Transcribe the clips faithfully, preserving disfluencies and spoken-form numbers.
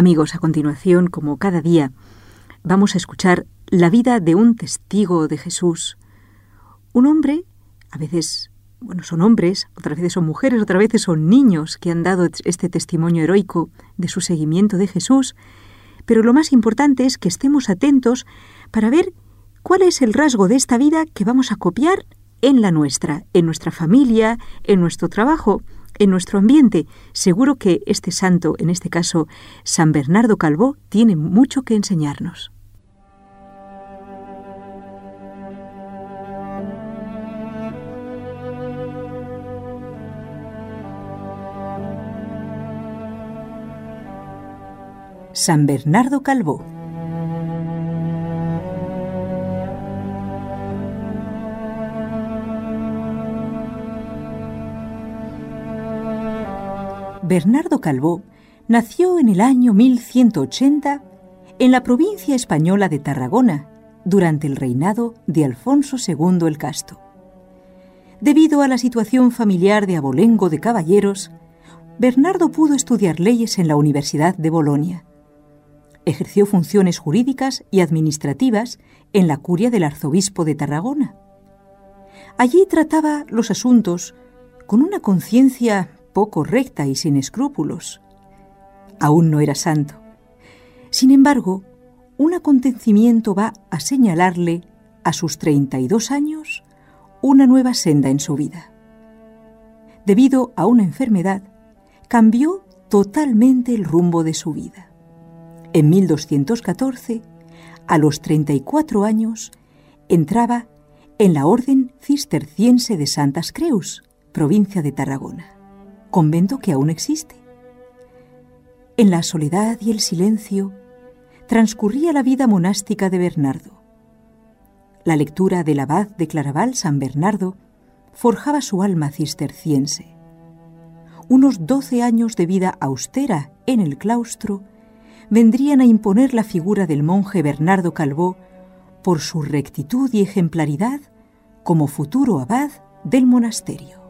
Amigos, a continuación, como cada día, vamos a escuchar la vida de un testigo de Jesús. Un hombre, a veces, bueno, son hombres, otras veces son mujeres, otras veces son niños que han dado este testimonio heroico de su seguimiento de Jesús, pero lo más importante es que estemos atentos para ver cuál es el rasgo de esta vida que vamos a copiar en la nuestra, en nuestra familia, en nuestro trabajo, en nuestro ambiente. Seguro que este santo, en este caso San Bernardo Calvó, tiene mucho que enseñarnos. San Bernardo Calvó. Bernardo Calvó nació en el año mil ciento ochenta en la provincia española de Tarragona, durante el reinado de Alfonso segundo el Casto. Debido a la situación familiar de abolengo de caballeros, Bernardo pudo estudiar leyes en la Universidad de Bolonia. Ejerció funciones jurídicas y administrativas en la curia del arzobispo de Tarragona. Allí trataba los asuntos con una conciencia poco recta y sin escrúpulos. Aún no era santo. Sin embargo, un acontecimiento va a señalarle, a sus treinta y dos años, una nueva senda en su vida. Debido a una enfermedad, cambió totalmente el rumbo de su vida. En mil doscientos catorce, a los treinta y cuatro años, entraba en la Orden Cisterciense de Santas Creus, provincia de Tarragona, convento que aún existe. En la soledad y el silencio transcurría la vida monástica de Bernardo. La lectura del abad de Claraval, San Bernardo, forjaba su alma cisterciense. Unos doce años de vida austera en el claustro vendrían a imponer la figura del monje Bernardo Calvó por su rectitud y ejemplaridad como futuro abad del monasterio.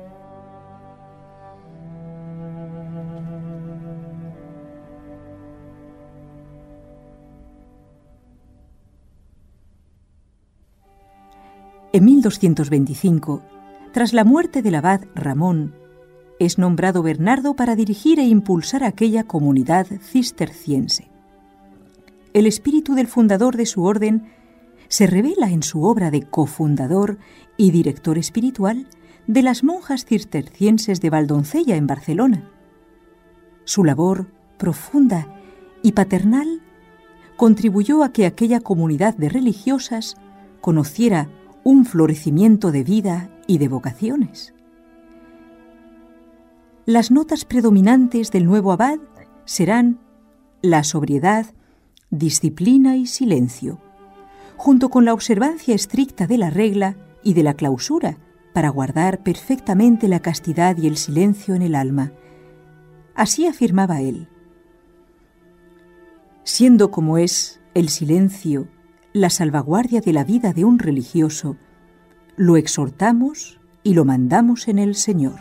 En mil doscientos veinticinco, tras la muerte del abad Ramón, es nombrado Bernardo para dirigir e impulsar aquella comunidad cisterciense. El espíritu del fundador de su orden se revela en su obra de cofundador y director espiritual de las monjas cistercienses de Valdoncella, en Barcelona. Su labor profunda y paternal contribuyó a que aquella comunidad de religiosas conociera un florecimiento de vida y de vocaciones. Las notas predominantes del nuevo abad serán la sobriedad, disciplina y silencio, junto con la observancia estricta de la regla y de la clausura para guardar perfectamente la castidad y el silencio en el alma. Así afirmaba él. Siendo como es el silencio la salvaguardia de la vida de un religioso, lo exhortamos y lo mandamos en el Señor.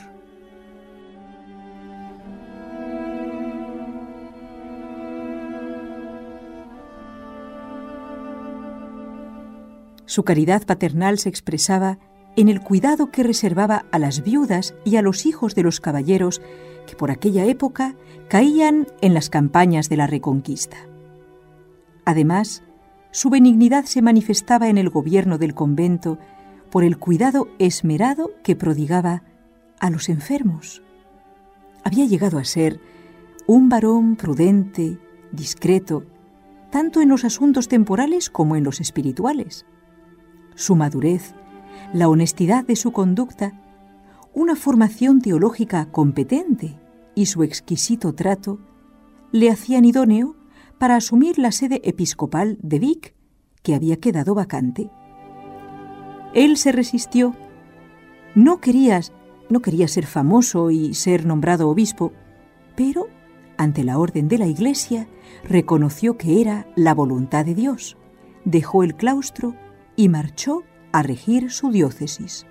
Su caridad paternal se expresaba en el cuidado que reservaba a las viudas y a los hijos de los caballeros que por aquella época caían en las campañas de la Reconquista. Además, su benignidad se manifestaba en el gobierno del convento por el cuidado esmerado que prodigaba a los enfermos. Había llegado a ser un varón prudente, discreto, tanto en los asuntos temporales como en los espirituales. Su madurez, la honestidad de su conducta, una formación teológica competente y su exquisito trato le hacían idóneo para asumir la sede episcopal de Vic, que había quedado vacante. Él se resistió. No quería, no quería ser famoso y ser nombrado obispo, pero, ante la orden de la Iglesia, reconoció que era la voluntad de Dios, dejó el claustro y marchó a regir su diócesis.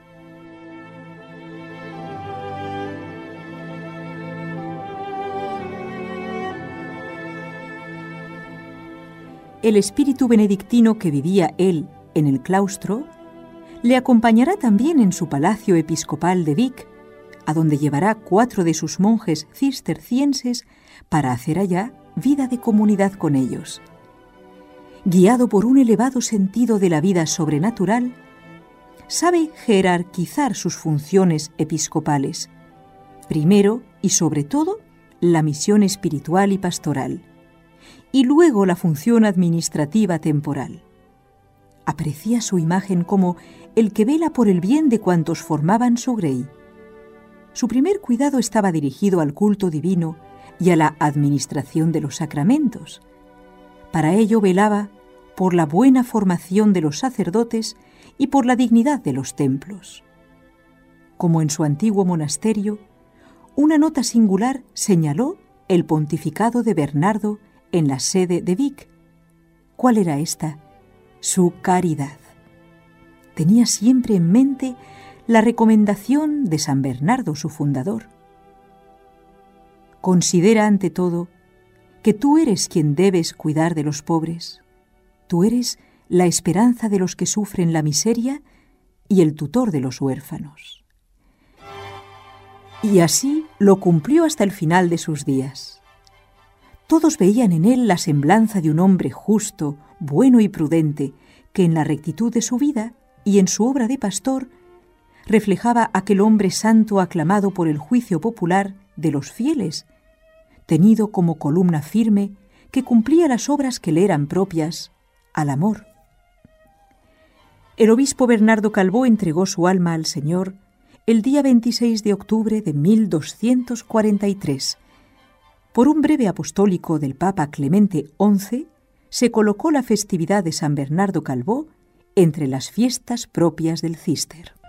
el espíritu benedictino que vivía él en el claustro le acompañará también en su palacio episcopal de Vic, a donde llevará cuatro de sus monjes cistercienses para hacer allá vida de comunidad con ellos. Guiado por un elevado sentido de la vida sobrenatural, sabe jerarquizar sus funciones episcopales, primero y sobre todo la misión espiritual y pastoral, y luego la función administrativa temporal. Aprecia su imagen como el que vela por el bien de cuantos formaban su grey. Su primer cuidado estaba dirigido al culto divino y a la administración de los sacramentos. Para ello velaba por la buena formación de los sacerdotes y por la dignidad de los templos. Como en su antiguo monasterio, una nota singular señaló el pontificado de Bernardo en la sede de Vic. ¿Cuál era esta? Su caridad. Tenía siempre en mente la recomendación de San Bernardo, su fundador. Considera ante todo que tú eres quien debes cuidar de los pobres. Tú eres la esperanza de los que sufren la miseria y el tutor de los huérfanos. Y así lo cumplió hasta el final de sus días. Todos veían en él la semblanza de un hombre justo, bueno y prudente, que en la rectitud de su vida y en su obra de pastor reflejaba aquel hombre santo aclamado por el juicio popular de los fieles, tenido como columna firme que cumplía las obras que le eran propias, al amor. El obispo Bernardo Calvó entregó su alma al Señor el día veintiséis de octubre de mil doscientos cuarenta y tres. Por un breve apostólico del Papa Clemente once, se colocó la festividad de San Bernardo Calvó entre las fiestas propias del Císter.